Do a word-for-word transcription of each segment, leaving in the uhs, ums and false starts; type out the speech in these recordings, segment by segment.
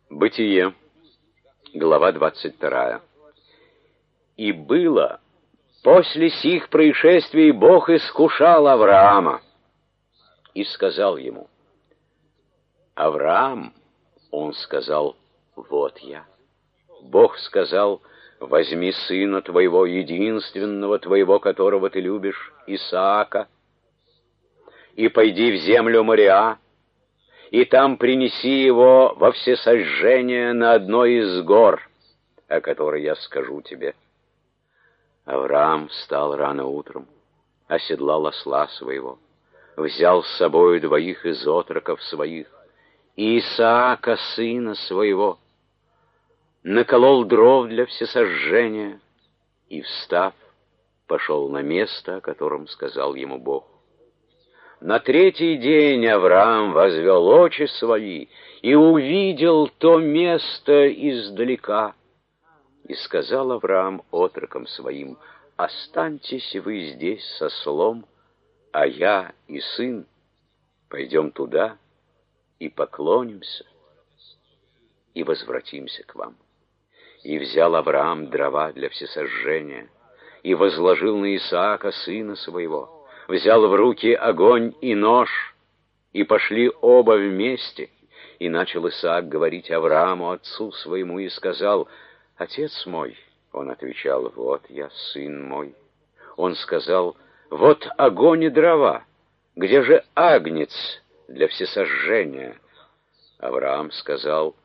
Бытие, глава двадцать вторая. «И было, после сих происшествий Бог искушал Авраама и сказал ему: Авраам, он сказал: вот я. Бог сказал: возьми сына твоего, единственного твоего, которого ты любишь, Исаака, и пойди в землю Мориа, и там принеси его во всесожжение на одной из гор, о которой я скажу тебе. Авраам встал рано утром, оседлал осла своего, взял с собою двоих из отроков своих и Исаака, сына своего, наколол дров для всесожжения и, встав, пошел на место, о котором сказал ему Бог. На третий день Авраам возвел очи свои и увидел то место издалека. И сказал Авраам отрокам своим: останьтесь вы здесь со ослом, а я и сын пойдем туда и поклонимся, и возвратимся к вам. И взял Авраам дрова для всесожжения, и возложил на Исаака, сына своего, взял в руки огонь и нож, и пошли оба вместе. И начал Исаак говорить Аврааму, отцу своему, и сказал: отец мой. Он отвечал: вот я, сын мой. Он сказал: вот огонь и дрова, где же агнец для всесожжения? Авраам сказал: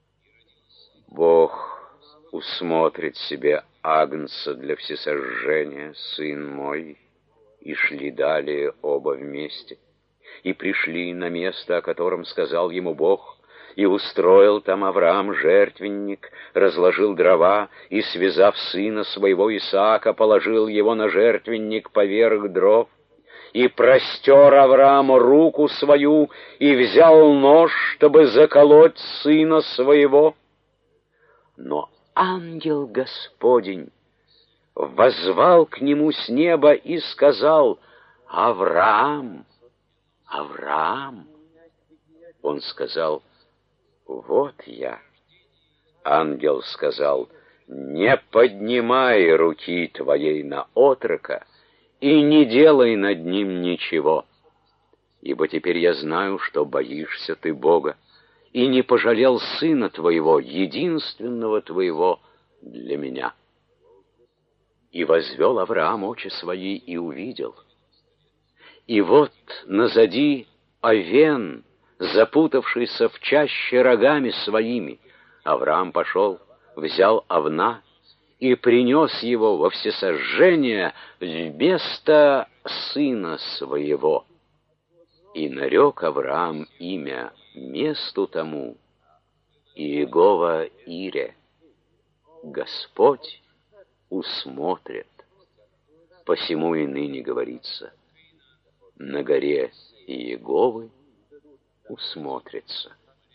Бог усмотрит себе агнца для всесожжения, сын мой. И шли далее оба вместе, и пришли на место, о котором сказал ему Бог, и устроил там Авраам жертвенник, разложил дрова, и, связав сына своего Исаака, положил его на жертвенник поверх дров, и простер Аврааму руку свою, и взял нож, чтобы заколоть сына своего. Но ангел Господень воззвал к нему с неба и сказал: Авраам, Авраам. Он сказал: вот я. Ангел сказал: не поднимай руки твоей на отрока и не делай над ним ничего, ибо теперь я знаю, что боишься ты Бога, и не пожалел сына твоего, единственного твоего, для меня. И возвел Авраам очи свои и увидел. И вот назади овен, запутавшийся в чаще рогами своими. Авраам пошел, взял овна и принес его во всесожжение вместо сына своего. И нарек Авраам имя месту тому Иегова Ире, Господь усмотрит. Посему и ныне говорится: на горе Иеговы усмотрится.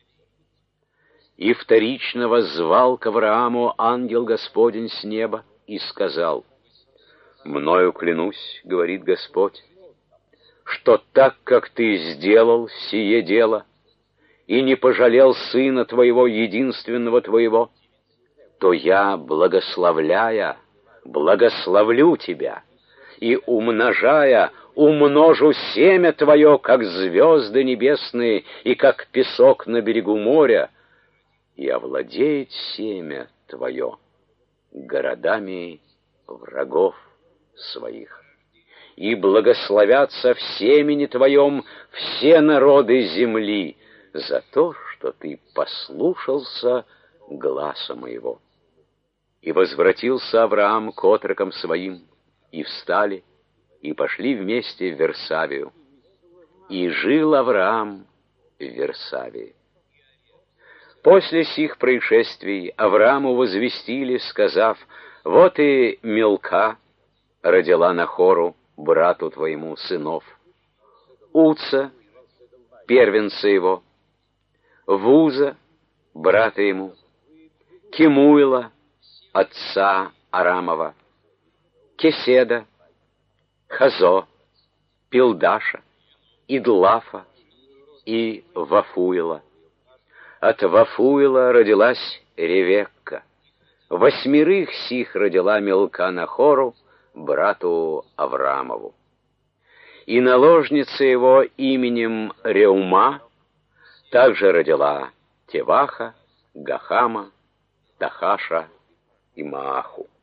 И вторично воззвал к Аврааму ангел Господень с неба и сказал: мною клянусь, говорит Господь, что так как ты сделал сие дело и не пожалел сына твоего, единственного твоего, то я, благословляя, благословлю тебя, и, умножая, умножу семя твое, как звезды небесные и как песок на берегу моря, и овладеет семя твое городами врагов своих. И благословятся в семени твоем все народы земли за то, что ты послушался гласа моего. И возвратился Авраам к отрокам своим, и встали, и пошли вместе в Версавию. И жил Авраам в Версавии. После сих происшествий Аврааму возвестили, сказав: вот и Милка родила Нахору, брату твоему, сынов: Уца, первенца его, Вуза, брата ему, Кемуила, отца Арамова, Кеседа, Хазо, Пилдаша, Идлафа и Вафуила, От Вафуила родилась Ревекка. Восьмерых сих родила Милка Нахору, брату Авраамову. И наложница его именем Реума также родила Теваха, Гахама, Тахаша и Мааху.